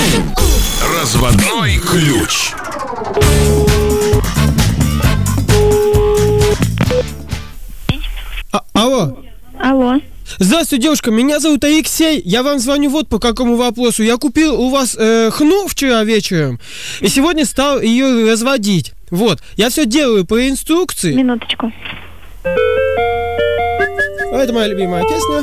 Разводной ключ. Алло. Алло. Здравствуйте, девушка, меня зовут Алексей. Я вам звоню вот по какому вопросу. Я купил у вас хну вчера вечером, и сегодня стал ее разводить. Вот, я все делаю по инструкции. Минуточку. Это моя любимая песня.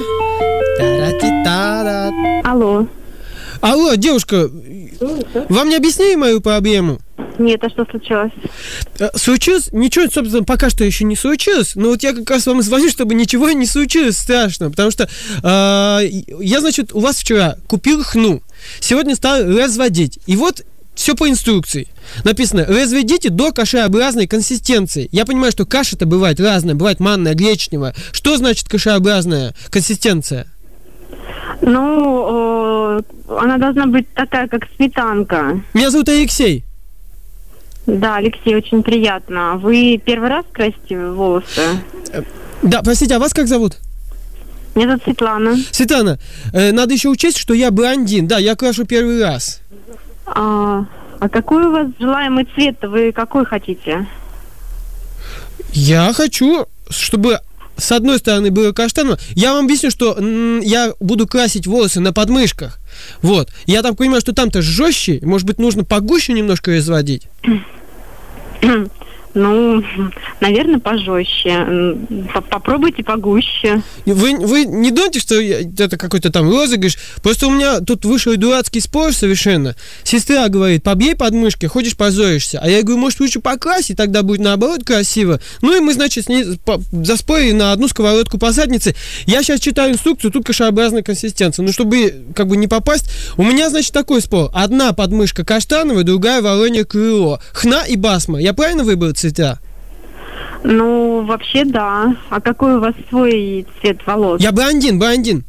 Алло. Алло, девушка, вам не объяснили мою проблему? Нет, а что случилось? Случилось? Ничего, собственно, пока что еще не случилось. Но вот я как раз вам звоню, чтобы ничего не случилось страшного. Потому что я, значит, у вас вчера купил хну. Сегодня стал разводить. И вот все по инструкции. Написано: разведите до кашеобразной консистенции. Я понимаю, что каша-то бывает разная. Бывает манная, гречневая. Что значит кашеобразная консистенция? Ну, она должна быть такая, как сметанка. Меня зовут Алексей. Да, Алексей, очень приятно. Вы первый раз красите волосы? Да, простите, а вас как зовут? Меня зовут Светлана. Светлана, надо еще учесть, что я блондин. Да, я крашу первый раз. А какой у вас желаемый цвет? Вы какой хотите? Я хочу, чтобы с одной стороны было каштаново. Я вам объясню, что я буду красить волосы на подмышках. Вот. Я так понимаю, что там-то жестче. Может быть, нужно погуще немножко разводить? Ну, наверное, пожестче. Попробуйте погуще. Вы не думаете, что это какой-то там розыгрыш? Просто у меня тут вышел дурацкий спор совершенно. Сестра говорит: побей подмышки, ходишь, позоришься. А я говорю: может, лучше покрасить, тогда будет наоборот красиво. Ну и мы, значит, с ней заспорили на одну сковородку по заднице. Я сейчас читаю инструкцию, тут кашеобразная консистенция. Ну, чтобы как бы не попасть, у меня, значит, такой спор. Одна подмышка каштановая, другая воронье крыло. Хна и басма. Я правильно выбрал цвета? Ну, вообще, да. А какой у вас свой цвет волос? Я блондин.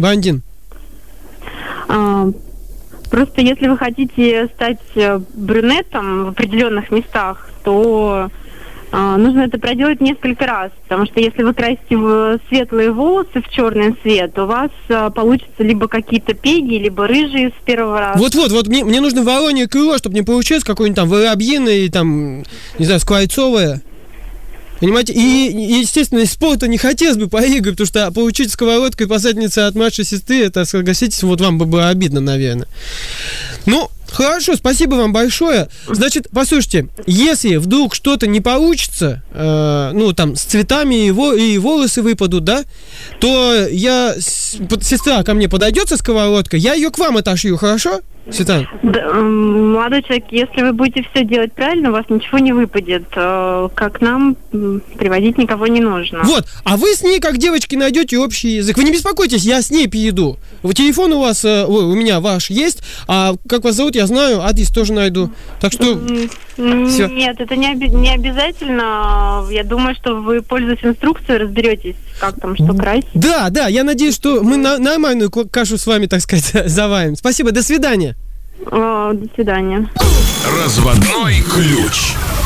Просто если вы хотите стать брюнетом в определенных местах, то нужно это проделать несколько раз. Потому что если вы красите светлые волосы в черный цвет, у вас получится либо какие-то пеги, либо рыжие с первого раза. Вот, мне нужно воронье крыло, чтобы не получилось какое-нибудь там воробьиное, там, не знаю, скворцовое. Понимаете? И, естественно, из спорта не хотелось бы поиграть, потому что получить сковородкой по заднице от младшей сестры, это, согласитесь, вот вам бы было обидно, наверное. Ну, хорошо, спасибо вам большое. Значит, послушайте, если вдруг что-то не получится, ну, там, с цветами и волосы выпадут, да, то сестра ко мне подойдет со сковородкой, я ее к вам отошью, хорошо? Светлана? Да, молодой человек, если вы будете все делать правильно, у вас ничего не выпадет. Как нам, приводить никого не нужно. Вот, а вы с ней, как девочки, найдете общий язык. Вы не беспокойтесь, я с ней перейду. Телефон у вас, у меня ваш есть, а как вас зовут, я знаю, адрес тоже найду. Так что... Всё. Нет, это не обязательно. Я думаю, что вы, пользуясь инструкцией, разберетесь, как там, что красить. Да, я надеюсь, что мы нормальную кашу с вами, так сказать, заварим. Спасибо, до свидания. До свидания. Разводной ключ.